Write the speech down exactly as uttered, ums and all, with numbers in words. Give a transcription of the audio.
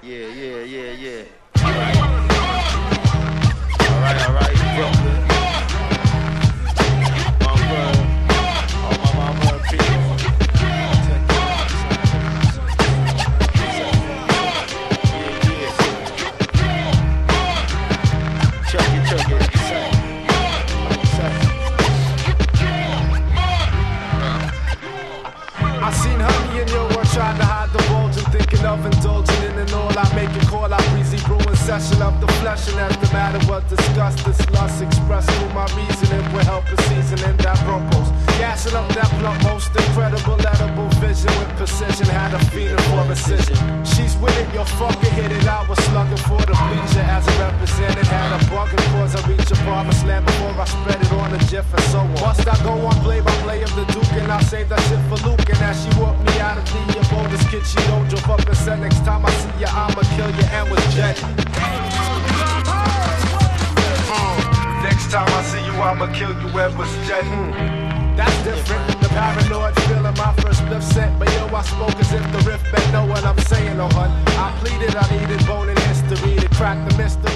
Yeah, yeah, yeah, yeah. Alright, alright, Brooklyn. Mama, all my mama people. I seen honey in your world trying to hide the bulge and thinking of indulging in an all I make it call out breezy brewing session of the flesh and as the matter was discussed this lust expressed through my reasoning with help of seasoning that broncos gassing up that blunt most incredible edible vision with precision had a feeling for precision she's with it your fucking hit it I was slugging for the bleacher as a represented had a bugging cause I reach a barber slam before I spread it on the jiff and so on must I go on play by play of the Duke and I save that shit for Luke and as she walked me out of the abode this kid she don't jump up and said next time I see ya I'ma kill you and was jet mm. Next time I see you I'ma kill you and was jet mm. That's different the paranoid feeling my first spliff set but yo I spoke as if the riff bet know what I'm saying oh hun I pleaded I needed bone in history to crack the mystery